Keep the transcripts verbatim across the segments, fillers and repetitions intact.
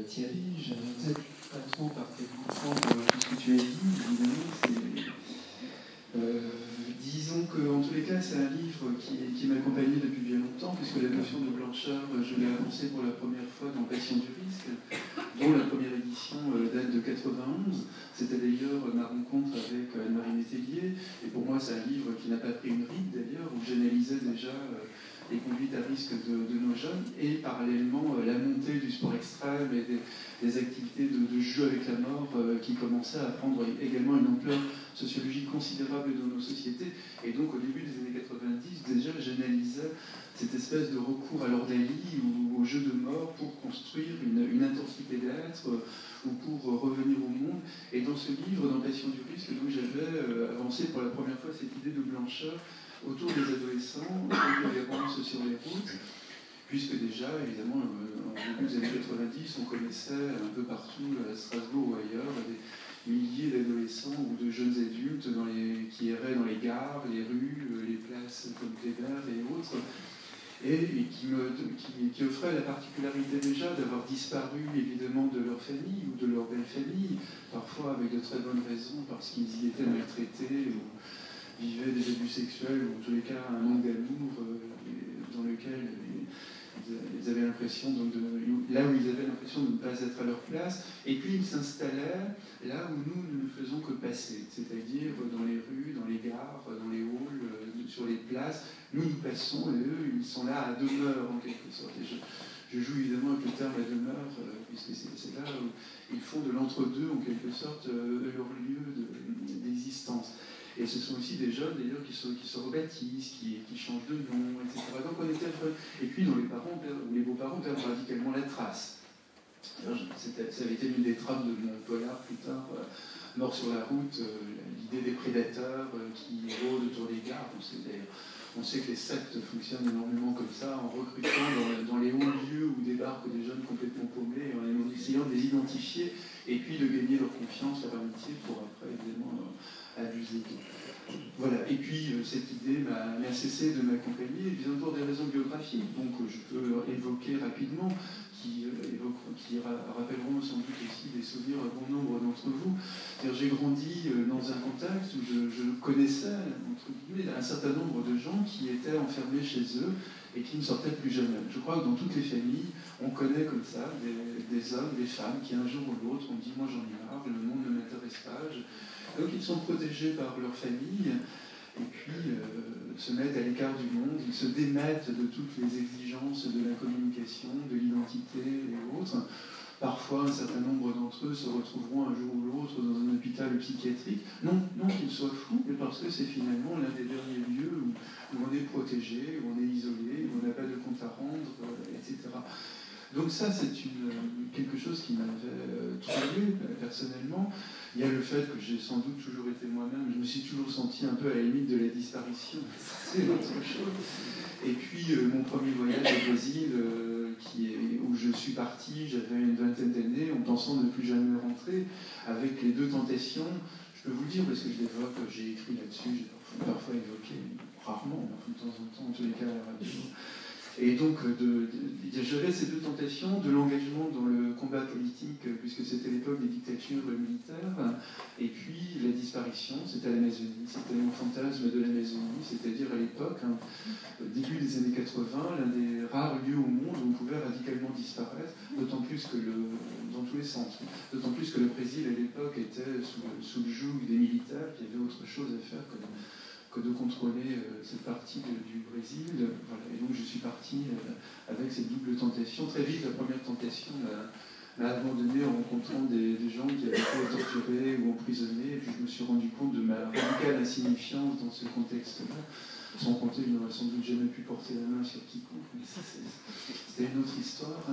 Thierry. J'aimerais pas trop partir comprendre tout ce que tu as dit, évidemment. C'est, euh, disons qu'en tous les cas, c'est un livre qui, qui m'accompagnait depuis bien longtemps, puisque la notion de blancheur, je l'ai avancée pour la première fois dans Passion du risque, dont la première édition date de quatre-vingt-onze. C'était d'ailleurs ma rencontre avec Anne-Marie Métellier, et pour moi, c'est un livre qui n'a pas pris une ride d'ailleurs, où j'analysais déjà les conduites à risque de, de nos jeunes, et parallèlement la montée du sport extrême et des, des activités de, de jeu avec la mort euh, qui commençaient à prendre également une ampleur sociologique considérable dans nos sociétés. Et donc au début des années quatre-vingt-dix, déjà j'analysais cette espèce de recours à l'ordalie ou au jeu de mort pour construire une, une intensité d'être euh, ou pour revenir au monde. Et dans ce livre, dans Passion du risque, donc j'avais euh, avancé pour la première fois cette idée de blancheur autour des adolescents, autour des violences sur les routes, puisque déjà, évidemment, au début des années quatre-vingt-dix, on connaissait un peu partout, à Strasbourg ou ailleurs, des milliers d'adolescents ou de jeunes adultes dans les, qui erraient dans les gares, les rues, les places comme Kléber et autres, et, et qui, me, qui, qui offraient la particularité déjà d'avoir disparu évidemment de leur famille ou de leur belle famille, parfois avec de très bonnes raisons, parce qu'ils y étaient maltraités, ou vivaient des abus sexuels, ou en tous les cas un manque d'amour euh, dans lequel ils avaient l'impression, donc de, là où ils avaient l'impression de ne pas être à leur place, et puis ils s'installèrent là où nous, nous ne faisons que passer, c'est-à-dire dans les rues, dans les gares, dans les halls, euh, sur les places. Nous, nous passons, et eux, ils sont là à demeure, en quelque sorte. Et je, je joue évidemment avec le terme à demeure, euh, puisque c'est là où ils font de l'entre-deux, en quelque sorte, euh, leur lieu d'existence. Et ce sont aussi des jeunes, d'ailleurs, qui se, qui se rebaptisent, qui, qui changent de nom, et cetera. Donc on était... Et puis, dont les parents, ou les beaux-parents, perdent radicalement la trace. Ça avait été l'une des trames de mon polar, plus tard, euh, Mort sur la route, euh, l'idée des prédateurs euh, qui rôdent autour des gares. On sait, on sait que les sectes fonctionnent énormément comme ça, en recrutant dans, dans les hauts lieux où débarquent des jeunes complètement paumés, en essayant de les identifier, et puis de gagner leur confiance, leur amitié, pour après, évidemment... Euh, abuser. Voilà. Et puis, euh, cette idée m'a cessé de m'accompagner, bien pour des raisons biographiques. Donc, je peux évoquer rapidement, qui, euh, évoque, qui ra rappelleront sans doute aussi des souvenirs à bon nombre d'entre vous. J'ai grandi euh, dans un contexte où je, je connaissais, entre guillemets, un certain nombre de gens qui étaient enfermés chez eux et qui ne sortaient plus jamais. Je crois que dans toutes les familles, on connaît comme ça des, des hommes, des femmes qui, un jour ou l'autre, ont dit « moi j'en ai marre, le monde ne m'intéresse pas ». Donc ils sont protégés par leur famille et puis euh, se mettent à l'écart du monde, ils se démettent de toutes les exigences de la communication, de l'identité et autres. Parfois, un certain nombre d'entre eux se retrouveront un jour ou l'autre dans un hôpital psychiatrique. Non, non qu'ils soient fous, mais parce que c'est finalement l'un des derniers lieux où, où on est protégé, où on est isolé, où on n'a pas de compte à rendre, euh, et cetera. Donc ça, c'est quelque chose qui m'avait euh, troublé euh, personnellement. Il y a le fait que j'ai sans doute toujours été moi-même, je me suis toujours senti un peu à la limite de la disparition, c'est autre chose. Et puis euh, mon premier voyage au Brésil, euh, qui est, où je suis parti, j'avais une vingtaine d'années, en pensant ne plus jamais rentrer, avec les deux tentations. Je peux vous le dire, parce que je l'évoque, j'ai écrit là-dessus, j'ai parfois, parfois évoqué, rarement, de temps en temps, en tous les cas à la radio. Et donc, de, de, j'avais ces deux tentations, de l'engagement dans le combat politique, puisque c'était l'époque des dictatures militaires, et puis la disparition, c'était l'Amazonie, c'était mon fantasme de l'Amazonie, c'est-à-dire à l'époque, hein, début des années quatre-vingt, l'un des rares lieux au monde où on pouvait radicalement disparaître, d'autant plus que le, dans tous les sens, d'autant plus que le Brésil à l'époque était sous, sous le joug des militaires, qui avaient autre chose à faire que de, que de contrôler euh, cette partie de, du Brésil. Voilà. Et donc je suis parti euh, avec cette double tentation. Très vite, la première tentation m'a abandonné en rencontrant des, des gens qui avaient été torturés ou emprisonnés, et puis je me suis rendu compte de ma radicale insignifiance dans ce contexte-là, sans compter que je n'aurais sans doute jamais pu porter la main sur quiconque, mais ça c'était une autre histoire.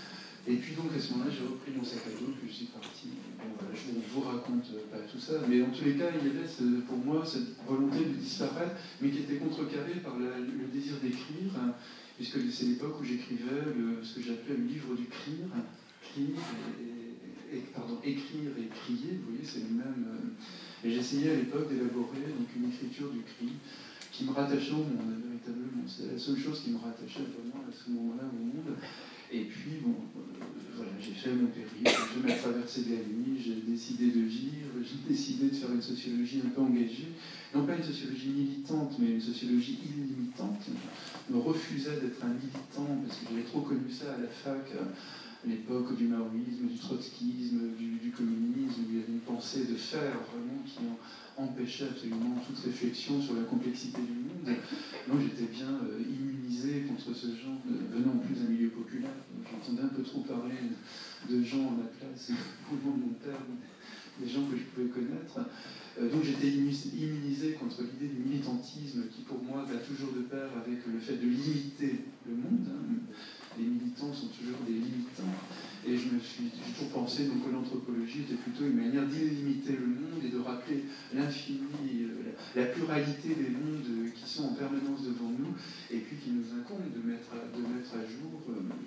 Et puis donc à ce moment-là, j'ai repris mon sac à dos, puis je suis parti. Bon, voilà, je ne vous raconte pas tout ça, mais en tous les cas, il y avait ce, pour moi cette volonté de disparaître, mais qui était contrecarrée par la, le désir d'écrire, hein, puisque c'est l'époque où j'écrivais ce que j'appelais le livre du crier, crier et, et, pardon, écrire et crier, vous voyez, c'est le même. Euh, et j'essayais à l'époque d'élaborer donc une écriture du cri qui me rattachait au monde, véritablement. C'est la seule chose qui me rattachait vraiment à ce moment-là au monde. Et puis, bon, euh, voilà, j'ai fait mon périple, j'ai fait ma traversée de la nuit, j'ai décidé de vivre, j'ai décidé de faire une sociologie un peu engagée, non pas une sociologie militante, mais une sociologie illimitante. Je me refusais d'être un militant, parce que j'avais trop connu ça à la fac, à l'époque du maoïsme, du trotskisme, du, du communisme, où il y avait une pensée de faire vraiment qui empêchait absolument toute réflexion sur la complexité du monde. Moi, j'étais bien euh, immunisé contre ce genre, de, venant en plus d'un milieu populaire. J'entendais un peu trop parler de gens à ma place, au nom de mon père, des gens que je pouvais connaître. Euh, donc j'étais immunisé contre l'idée du militantisme qui, pour moi, va toujours de pair avec le fait de limiter le monde. Hein. Les militants sont toujours des limitants. Et je me suis j'ai toujours pensé donc, que l'anthropologie était plutôt une manière d'illimiter le monde et de rappeler l'infini, la, la pluralité des mondes qui sont en permanence devant nous et puis qui nous incombe de mettre à, de mettre à jour,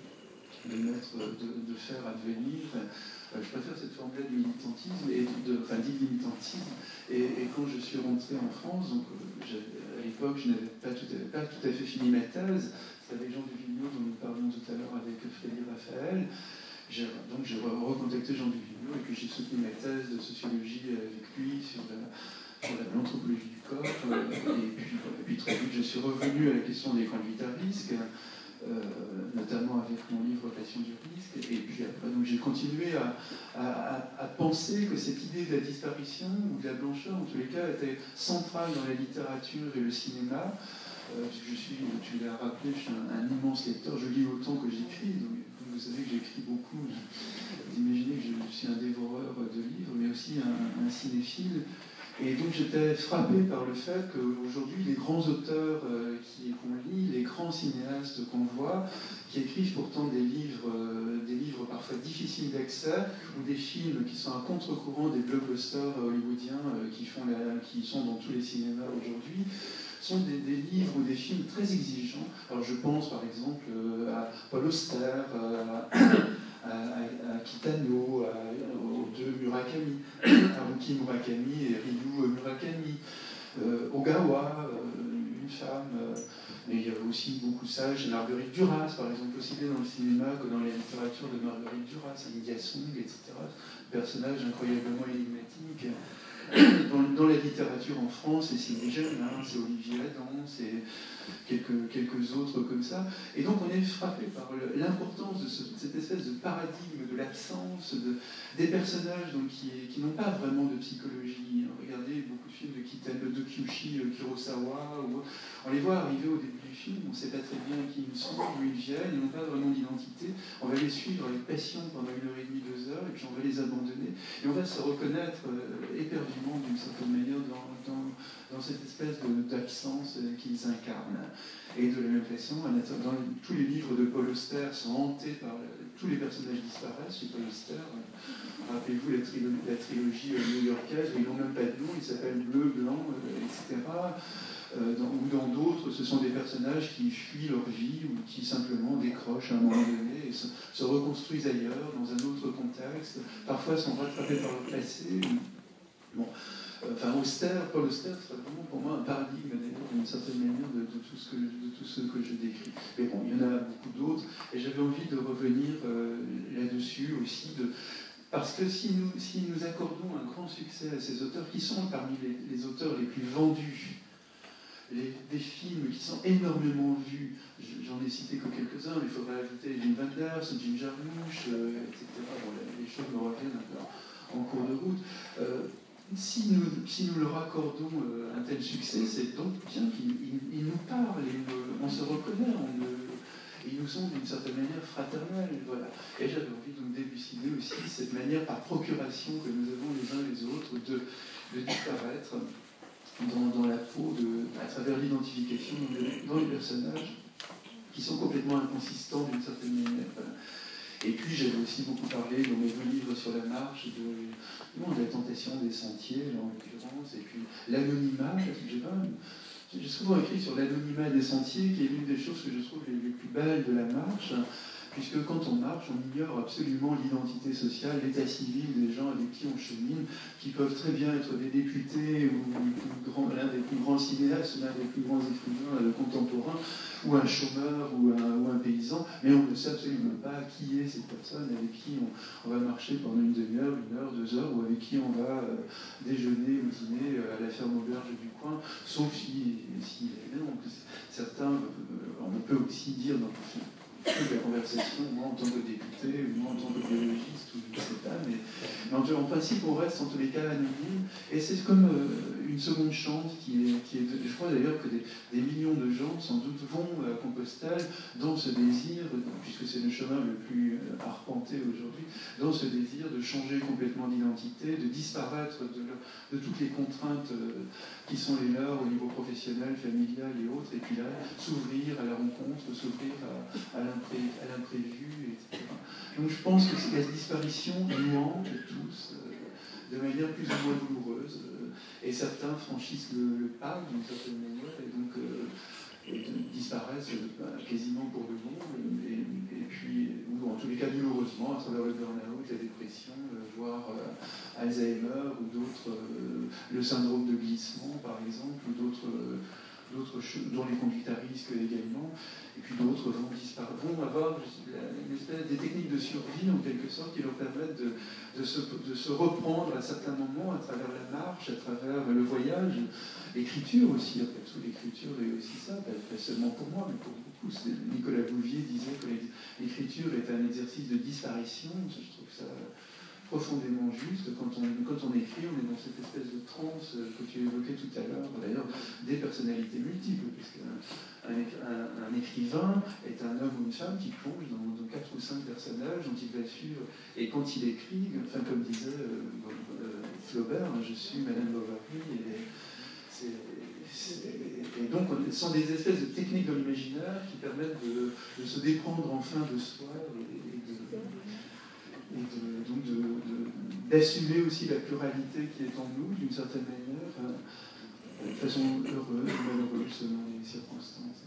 de, mettre, de, de faire advenir. Je préfère cette forme-là de militantisme, et de, enfin d'illimitantisme. Et, et quand je suis rentré en France, donc, à l'époque, je n'avais pas tout, à, pas tout à fait fini ma thèse. C'est avec Jean Duvigneau, dont nous parlions tout à l'heure avec Frédéric Raphaël. J'ai, donc j'ai recontacté Jean Duvigneau et puis j'ai soutenu ma thèse de sociologie avec lui sur, la, sur la, l'anthropologie du corps. Euh, et, puis, et puis très vite, je suis revenu à la question des conduites à risque. Euh, notamment avec mon livre Passion du risque, et puis après donc j'ai continué à, à, à penser que cette idée de la disparition ou de la blancheur, en tous les cas, était centrale dans la littérature et le cinéma. Euh, je suis, tu l'as rappelé, je suis un, un immense lecteur, je lis autant que j'écris, donc vous savez que j'écris beaucoup, vous imaginez que je, je suis un dévoreur de livres, mais aussi un, un cinéphile. Et donc j'étais frappé par le fait qu'aujourd'hui, les grands auteurs euh, qui, qu'on lit, les grands cinéastes qu'on voit, qui écrivent pourtant des livres, euh, des livres parfois difficiles d'accès, ou des films qui sont à contre-courant des blockbusters hollywoodiens euh, qui, font la, qui sont dans tous les cinémas aujourd'hui, sont des, des livres ou des films très exigeants. Alors je pense par exemple euh, à Paul Auster, euh, à, à, à Kitano, à, aux deux Murakami, à Haruki Murakami et Ryu Murakami, euh, Ogawa, euh, une femme, euh, mais il y avait aussi beaucoup ça chez Marguerite Duras, par exemple, aussi bien dans le cinéma que dans la littérature de Marguerite Duras, Lydia Song, et cetera. Personnage incroyablement énigmatique. Dans, dans la littérature en France, c'est Sidney Germain, c'est Olivier Adam, c'est quelques, quelques autres comme ça. Et donc on est frappé par le, l'importance de, ce, de cette espèce de paradigme de l'absence de, des personnages donc, qui, qui n'ont pas vraiment de psychologie. Regardez beaucoup de films de Kitano, de Kyushi Kurosawa, où on les voit arriver au début du film, on ne sait pas très bien qui ils sont, d'où ils viennent, ils n'ont pas vraiment d'identité. On va les suivre avec passion pendant une heure et demie, deux heures, et puis on va les abandonner. Et on va se reconnaître euh, éperdument d'une certaine manière dans, dans, dans cette espèce de, d'absence euh, qu'ils incarnent. Et de la même façon, dans les, tous les livres de Paul Auster sont hantés par le, tous les personnages disparaissent chez Paul Auster. Euh, rappelez-vous la, trilo- la trilogie euh, new-yorkaise où ils n'ont même pas de nom, ils s'appellent Bleu, Blanc, euh, et cetera. Euh, dans, ou dans d'autres, ce sont des personnages qui fuient leur vie ou qui simplement décrochent à un moment donné et se, se reconstruisent ailleurs, dans un autre contexte. Parfois sont rattrapés par le passé. Bon. Enfin, Auster, Paul Auster, c'est vraiment pour moi un paradigme d'une certaine manière de, de, tout ce que, de tout ce que je décris. Mais bon, il y en a beaucoup d'autres, et j'avais envie de revenir euh, là-dessus aussi, de, parce que si nous, si nous accordons un grand succès à ces auteurs, qui sont parmi les, les auteurs les plus vendus, les, des films qui sont énormément vus, j'en ai cité que quelques-uns, mais il faudrait ajouter Jim Wenders, Jim Jarmusch, euh, et cetera. Bon, les choses me reviennent un peu en cours de route. Euh, si, nous, si nous leur accordons euh, un tel succès, c'est donc bien qu'ils ils, ils nous parlent, et nous, on se reconnaît, on, euh, ils nous sont d'une certaine manière fraternels. Voilà. Et j'avais envie de d'élucider aussi cette manière par procuration que nous avons les uns les autres de, de disparaître Dans, dans la peau, de, à travers l'identification dans les, dans les personnages qui sont complètement inconsistants d'une certaine manière. Et puis j'avais aussi beaucoup parlé dans mes deux livres sur la marche de, bon, de la tentation des sentiers, là, en l'occurrence, et puis l'anonymat. J'ai, pas, j'ai souvent écrit sur l'anonymat des sentiers, qui est l'une des choses que je trouve les, les plus belles de la marche, puisque quand on marche, on ignore absolument l'identité sociale, l'état civil des gens avec qui on chemine, qui peuvent très bien être des députés ou l'un des plus grands cinéastes, l'un des plus grands écrivains contemporains, ou un chômeur ou un, ou un paysan, mais on ne sait absolument pas qui est cette personne avec qui on, on va marcher pendant une demi-heure, une heure, deux heures, ou avec qui on va euh, déjeuner ou dîner à la ferme auberge du coin, sauf si, si donc, certains, euh, on peut aussi dire dans toute la conversation, moi en tant que député, ou moi en tant que biologiste, ou je ne sais pas, mais, mais en, en principe on reste en tous les cas anonyme, et c'est comme euh, une seconde chance qui est, qui est, je crois d'ailleurs que des, des millions de gens sans doute vont à Compostelle dans ce désir, puisque c'est le chemin le plus arpenté aujourd'hui, dans ce désir de changer complètement d'identité, de disparaître de, leur, de toutes les contraintes euh, qui sont les leurs au niveau professionnel, familial et autres, et puis là, s'ouvrir à la rencontre, s'ouvrir à, à l'imprévu, et cetera. Donc je pense que la disparition nous hante tous euh, de manière plus ou moins douloureuse, euh, et certains franchissent le, le pas d'une certaine manière, et donc euh, et disparaissent euh, quasiment pour de bon, et, et puis, ou en tous les cas douloureusement, à travers le burn-out, la dépression, euh, voire euh, Alzheimer, ou d'autres, euh, le syndrome de glissement par exemple, ou d'autres, euh, d'autres choses, dont les conduites à risque également, et puis d'autres vont, vont avoir une espèce des techniques de survie en quelque sorte qui leur permettent de, de, se, de se reprendre à certains moments à travers la marche, à travers le voyage, l'écriture aussi, après tout l'écriture est aussi ça, pas seulement pour moi mais pour beaucoup. Nicolas Bouvier disait que l'écriture est un exercice de disparition, je trouve ça profondément juste. Quand on, quand on écrit, on est dans cette espèce de transe que tu évoquais tout à l'heure, d'ailleurs des personnalités multiples, puisque un, un, un écrivain est un homme ou une femme qui plonge dans, dans quatre ou cinq personnages dont il va suivre, et quand il écrit, enfin comme disait euh, euh, Flaubert, je suis Madame Bovary, et, c'est, c'est, et donc ce sont des espèces de techniques de l'imaginaire qui permettent de, de se déprendre enfin de soi et, et de... et de, donc de, de, d'assumer aussi la pluralité qui est en nous, d'une certaine manière, euh, de façon heureuse ou malheureuse selon les circonstances.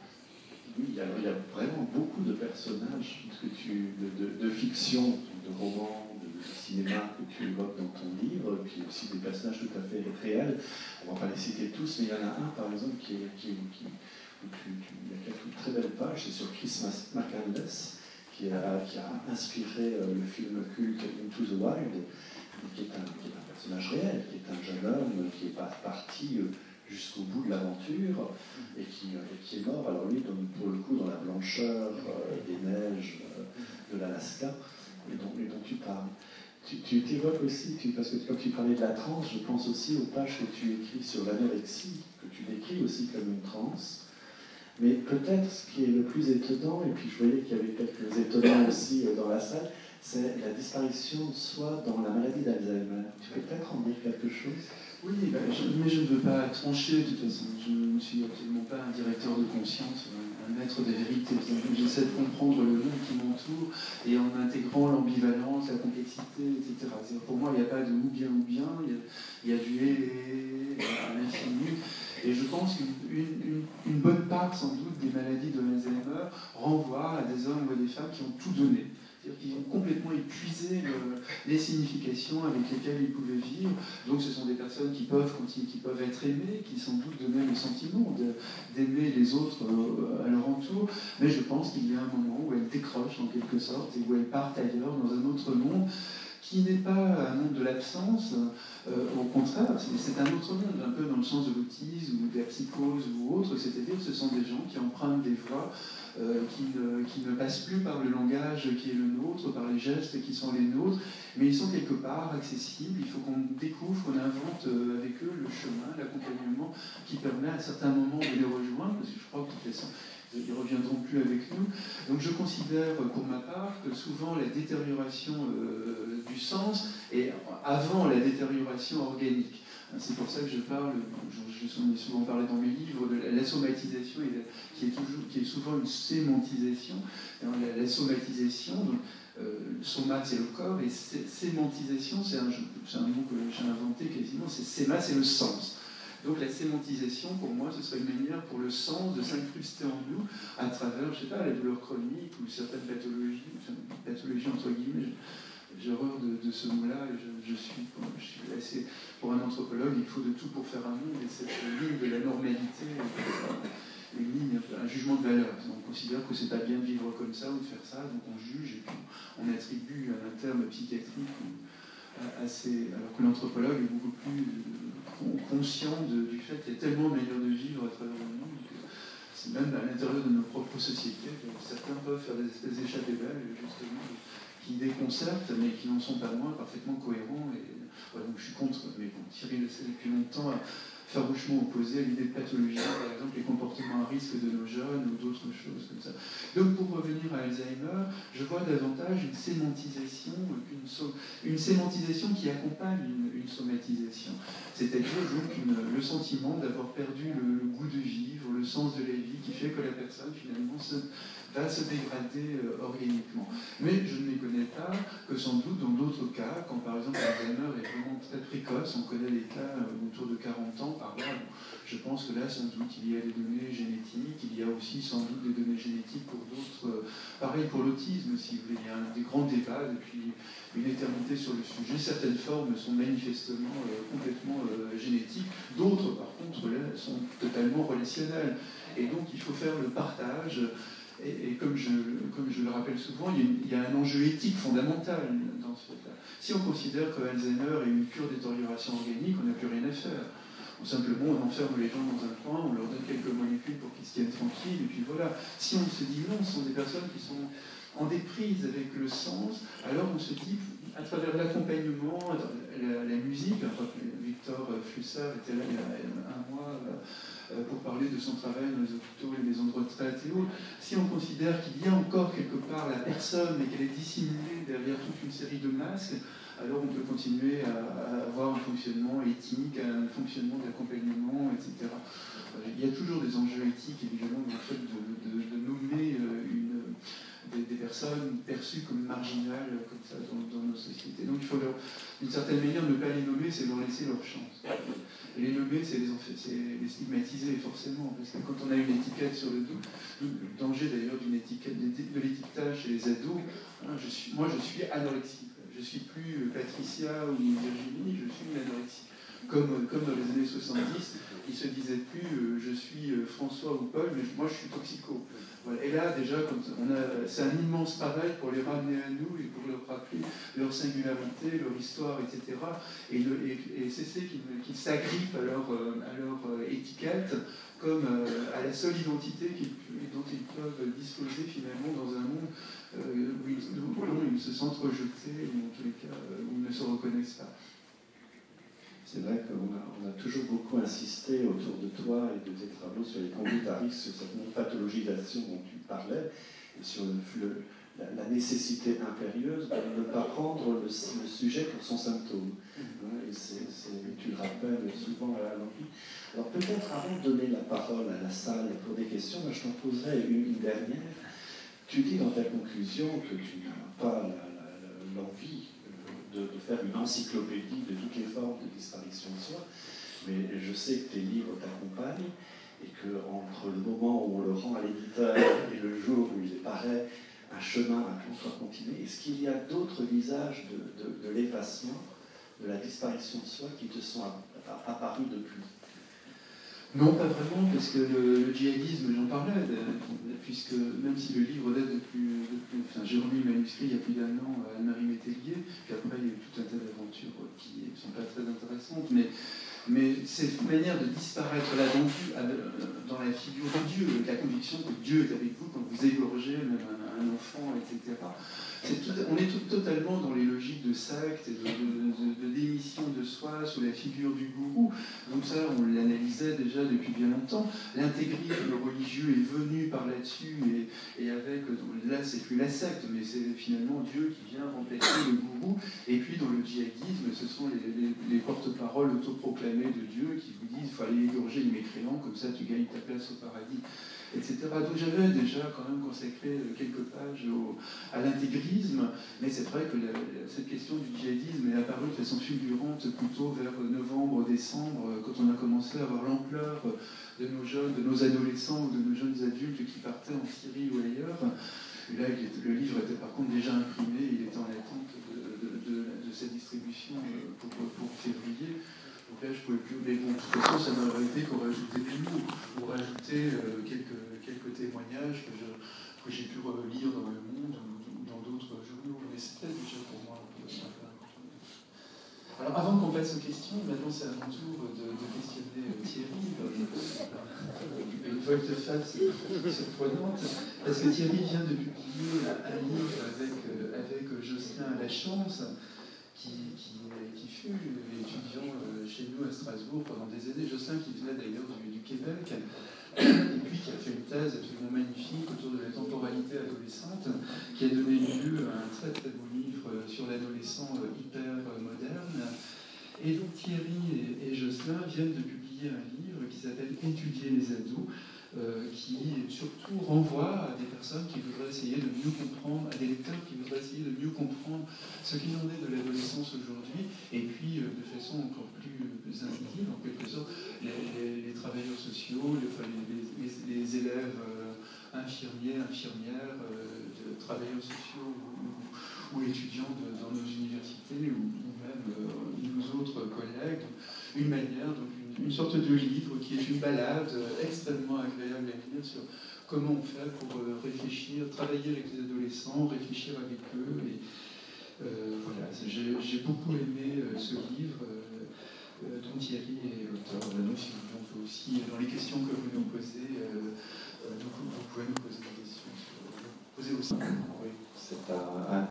Oui, alors il y a vraiment beaucoup de personnages que tu, de, de, de fiction, de romans, de, de cinéma que tu évoques dans ton livre, puis aussi des personnages tout à fait réels. On ne va pas les citer tous, mais il y en a un, par exemple, qui est, qui, qui, où tu, tu, il y a quelques très belles pages, c'est sur Chris McCandless, Qui a, qui a inspiré euh, le film culte Into the Wild, qui est, un, qui est un personnage réel, qui est un jeune homme qui est parti euh, jusqu'au bout de l'aventure et qui, euh, et qui est mort, alors lui, donc, pour le coup, dans la blancheur euh, des neiges euh, de l'Alaska, et dont, et dont tu parles. Tu, tu t'évoques aussi, tu, parce que quand tu parlais de la transe, je pense aussi aux pages que tu écris sur l'anorexie, que tu décris aussi comme une transe. Mais peut-être ce qui est le plus étonnant, et puis je voyais qu'il y avait quelques étonnants aussi dans la salle, c'est la disparition de soi dans la maladie d'Alzheimer. Tu peux peut-être en dire quelque chose ? Oui, ben, je, mais je ne veux pas trancher de toute façon. Je ne suis absolument pas un directeur de conscience, un, un maître des vérités. J'essaie de comprendre le monde qui m'entoure et en intégrant l'ambivalence, la complexité, et cetera. Pour moi, il n'y a pas de ou bien ou bien, il y a, il y a du et, et à l'infini. Et je pense qu'une une, une bonne part, sans doute, des maladies de Alzheimer renvoient à des hommes ou à des femmes qui ont tout donné. C'est-à-dire qu'ils ont complètement épuisé le, les significations avec lesquelles ils pouvaient vivre. Donc ce sont des personnes qui peuvent, qui peuvent être aimées, qui sans doute donnaient le sentiment de, d'aimer les autres à leur entour. Mais je pense qu'il y a un moment où elles décrochent en quelque sorte et où elles partent ailleurs, dans un autre monde, qui n'est pas un monde de l'absence, euh, au contraire, c'est, c'est un autre monde, un peu dans le sens de l'autisme ou de la psychose ou autre, c'est-à-dire que ce sont des gens qui empruntent des voies euh, qui, ne, qui ne passent plus par le langage qui est le nôtre, par les gestes qui sont les nôtres, mais ils sont quelque part accessibles, il faut qu'on découvre, qu'on invente euh, avec eux le chemin, l'accompagnement qui permet à certains moments de les rejoindre, parce que je crois que de toute façon, ils ne reviendront plus avec nous. Donc je considère pour ma part que souvent la détérioration euh, du sens est avant la détérioration organique. C'est pour ça que je parle, je, je ai souvent parlé dans mes livres, de la, la somatisation, et la, qui, est toujours, qui est souvent une sémantisation. Alors, la, la somatisation, donc, euh, soma c'est le corps, et sé, sémantisation c'est un, c'est un mot que j'ai inventé quasiment, c'est séma c'est le sens. Donc la sémantisation, pour moi, ce serait une manière pour le sens de s'incruster en nous à travers, je sais pas, la douleur chronique ou certaines pathologies, enfin, pathologies entre guillemets. J'ai horreur de, de ce mot-là, et je, je, suis, je suis assez... Pour un anthropologue, il faut de tout pour faire un monde, et cette ligne de la normalité, une ligne, un jugement de valeur. On considère que c'est pas bien de vivre comme ça ou de faire ça, donc on juge et puis on attribue un terme psychiatrique assez... Alors que l'anthropologue est beaucoup plus conscient de, du fait qu'il y a tellement de manières de vivre à travers le monde, que c'est même à l'intérieur de nos propres sociétés, certains peuvent faire des espèces d'échappées belles, justement, qui déconcertent, mais qui n'en sont pas moins parfaitement cohérents. Et, ouais, donc je suis contre, mais bon, Thierry le sait depuis longtemps, farouchement opposé à l'idée de pathologie, par exemple les comportements à risque de nos jeunes ou d'autres choses comme ça. Donc pour revenir à Alzheimer, je vois davantage une sémantisation, une, so une sémantisation qui accompagne une, une somatisation. C'est-à-dire donc une, le sentiment d'avoir perdu le, le goût de vivre, le sens de la vie, qui fait que la personne finalement se va se dégrader euh, organiquement. Mais je ne les connais pas que sans doute dans d'autres cas, quand par exemple Alzheimer est vraiment très précoce, on connaît les cas euh, autour de quarante ans par là, bon, je pense que là sans doute il y a des données génétiques, il y a aussi sans doute des données génétiques pour d'autres, euh, pareil pour l'autisme si vous voulez, il y a un, des grands débats depuis une éternité sur le sujet, certaines formes sont manifestement euh, complètement euh, génétiques, d'autres par contre là sont totalement relationnelles, et donc il faut faire le partage. Et, et comme, je, comme je le rappelle souvent, il y, a, il y a un enjeu éthique fondamental dans ce fait-là. Si on considère que Alzheimer est une pure détérioration organique, on n'a plus rien à faire. Ou simplement, on enferme les gens dans un coin, on leur donne quelques molécules pour qu'ils se tiennent tranquilles, et puis voilà. Si on se dit non, ce sont des personnes qui sont en déprise avec le sens, alors on se dit, à travers l'accompagnement, la, la musique, enfin, Victor Flussard était là il y a un mois, pour parler de son travail dans les hôpitaux, les maisons de retraite et autres. Si on considère qu'il y a encore quelque part la personne et qu'elle est dissimulée derrière toute une série de masques, alors on peut continuer à, à avoir un fonctionnement éthique, un fonctionnement d'accompagnement, et cetera. Il y a toujours des enjeux éthiques, évidemment, dans le fait de, de, de nommer une, des, des personnes perçues comme marginales, comme ça, dans, dans nos sociétés. Donc il faut, d'une certaine manière, ne pas les nommer, c'est leur laisser leur chance. Et les nommer, c'est les, les stigmatiser, forcément, parce que quand on a une étiquette sur le dos, le danger d'ailleurs d'une étiquette, de l'étiquetage chez les ados, hein, je suis, moi je suis anorexique. Je suis plus Patricia ou Virginie, je suis une anorexie. Comme, comme dans les années soixante-dix, ils ne se disaient plus euh, je suis François ou Paul, mais moi je suis toxico. Voilà. Et là, déjà, c'est un immense travail pour les ramener à nous et pour leur rappeler leur singularité, leur histoire, et cetera. Et, le, et, et cesser qu'ils qu'ils s'agrippent à leur, à leur étiquette comme euh, à la seule identité qu'ils, dont ils peuvent disposer finalement dans un monde euh, où, ils, où ils se sentent rejetés, ou en tous les cas où ils ne se reconnaissent pas. C'est vrai qu'on a, on a toujours beaucoup insisté autour de toi et de tes travaux sur les conduites à risque, sur cette pathologisation dont tu parlais, et sur le, le, la, la nécessité impérieuse de ne pas prendre le, le sujet pour son symptôme. Et c'est, c'est, tu le rappelles souvent à l'envie. Alors peut-être avant de donner la parole à la salle pour des questions, moi, je t'en poserai une, une dernière. Tu dis dans ta conclusion que tu n'as pas la, la, la, l'envie De, de faire une encyclopédie de toutes les formes de disparition de soi, mais je sais que tes livres t'accompagnent et qu'entre le moment où on le rend à l'éditeur et le jour où il paraît, un chemin a encore continué. Est-ce qu'il y a d'autres visages de, de, de l'effacement, de la disparition de soi qui te sont apparus depuis ? Non, pas vraiment, parce que le, le djihadisme, j'en parlais, de, puisque même si le livre date de plus... De plus enfin, j'ai remis le manuscrit il y a plus d'un an à Anne-Marie Métellier, puis après il y a eu tout un tas d'aventures qui ne sont pas très intéressantes, mais, mais cette manière de disparaître là dans, dans la figure de Dieu, la conviction que Dieu est avec vous quand vous égorgez même un, un enfant, et cetera. C'est tout, on est tout, totalement dans les logiques de secte et de, de, de, de démission de soi sous la figure du gourou. Donc ça, on l'analysait déjà depuis bien longtemps. L'intégrisme religieux est venu par là-dessus et, et avec, là c'est plus la secte, mais c'est finalement Dieu qui vient remplacer le gourou. Et puis dans le djihadisme, ce sont les, les, les porte-paroles autoproclamés de Dieu qui vous disent il faut aller égorger les mécréants, comme ça tu gagnes ta place au paradis, et cetera. Donc j'avais déjà quand même consacré quelques pages au, à l'intégrisme, mais c'est vrai que la, cette question du djihadisme est apparue de façon fulgurante fulgurante plutôt vers novembre, décembre, quand on a commencé à avoir l'ampleur de nos jeunes, de nos adolescents ou de nos jeunes adultes qui partaient en Syrie ou ailleurs. Et là, il était, le livre était par contre déjà imprimé, il était en attente de, de, de, de sa distribution pour, pour février. Donc là, je pouvais plus. Mais bon, de toute façon, ça m'a été qu'on rajoutait des mots, ou rajouter euh, quelques, quelques témoignages que, je, que j'ai pu relire dans Le Monde ou dans d'autres journaux. Mais c'était déjà pour moi un peu sympa. Alors, avant qu'on passe aux questions, maintenant c'est à mon tour de, de questionner Thierry. Une volte-face surprenante, parce que Thierry vient de publier un livre avec, avec Jocelyn Lachance, qui, qui, qui fut étudiant chez nous à Strasbourg pendant des années. Jocelyn qui venait d'ailleurs du, du Québec, et puis qui a fait une thèse absolument magnifique autour de la temporalité adolescente, qui a donné lieu à un très très beau livre sur l'adolescent hyper moderne. Et donc Thierry et, et Jocelyn viennent de publier un livre qui s'appelle « Étudier les ados », euh, qui surtout renvoie à des personnes qui voudraient essayer de mieux comprendre, à des lecteurs qui voudraient essayer de mieux comprendre ce qu'il en est de l'adolescence aujourd'hui, et puis euh, de façon encore plus, plus intuitive, en quelque sorte, les, les, les travailleurs sociaux, les, les, les, les élèves euh, infirmiers, infirmières, euh, de travailleurs sociaux ou, ou étudiants de, dans nos universités, ou, ou même euh, nos autres collègues, une manière, donc une, une sorte de livre qui est une balade extrêmement agréable à lire sur comment on fait pour euh, réfléchir, travailler avec les adolescents, réfléchir avec eux. Et, euh, voilà, j'ai beaucoup aimé euh, ce livre euh, dont Thierry est l'auteur. Donc, si vous voulez, on peut aussi, dans les questions que vous nous posez, euh, euh, donc, vous pouvez nous poser des questions. Sur, posez aussi. Oui, c'est un, un